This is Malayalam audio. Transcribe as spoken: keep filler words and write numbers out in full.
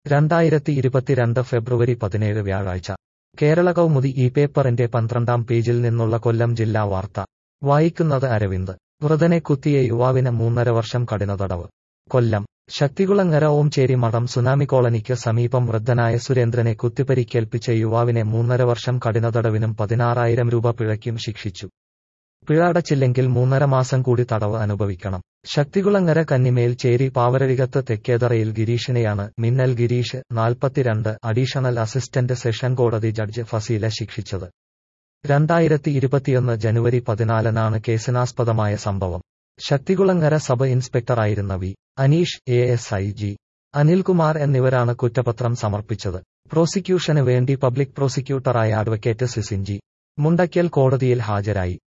രണ്ടായിരത്തി ഇരുപത്തിരണ്ട് ഫെബ്രുവരി പതിനേഴ് വ്യാഴാഴ്ച കേരള കൗമുദി ഈ പേപ്പറിന്റെ പന്ത്രണ്ടാം പേജിൽ നിന്നുള്ള കൊല്ലം ജില്ലാ വാർത്ത വായിക്കുന്നത് അരവിന്ദ്. വൃതനെ കുത്തിയ യുവാവിന് മൂന്നര വർഷം കഠിന തടവ്. കൊല്ലം ശക്തികുളങ്ങര ഓംചേരി മഠം സുനാമി കോളനിക്ക് സമീപം വൃദ്ധനായ സുരേന്ദ്രനെ കുത്തിപ്പരിക്കേൽപ്പിച്ച യുവാവിനെ മൂന്നര വർഷം കഠിന തടവിനും പതിനാറായിരം രൂപ പിഴയ്ക്കും ശിക്ഷിച്ചു. പിഴ അടച്ചില്ലെങ്കിൽ മൂന്നര മാസം കൂടി തടവ് അനുഭവിക്കണം. ശക്തികുളങ്ങര കന്നിമേൽ ചേരി പാവരഴികത്ത് തെക്കേതറയിൽ ഗിരീഷിനെയാണ് മിന്നൽ ഗിരീഷ്, നാൽപ്പത്തിരണ്ട്, അഡീഷണൽ അസിസ്റ്റന്റ് സെഷൻ കോടതി ജഡ്ജ് ഫസീല ശിക്ഷിച്ചത്. രണ്ടായിരത്തി ഇരുപത്തിയൊന്ന് ജനുവരി പതിനാലിനാണ് കേസിനാസ്പദമായ സംഭവം. ശക്തികുളങ്ങര സബ് ഇൻസ്പെക്ടറായിരുന്ന V Aneesh, A S I G Anilkumar എന്നിവരാണ് കുറ്റപത്രം സമർപ്പിച്ചത്. പ്രോസിക്യൂഷന് വേണ്ടി പബ്ലിക് പ്രോസിക്യൂട്ടറായ അഡ്വക്കേറ്റ് സിസിൻ ജി മുണ്ടയ്ക്കൽ കോടതിയിൽ ഹാജരായി.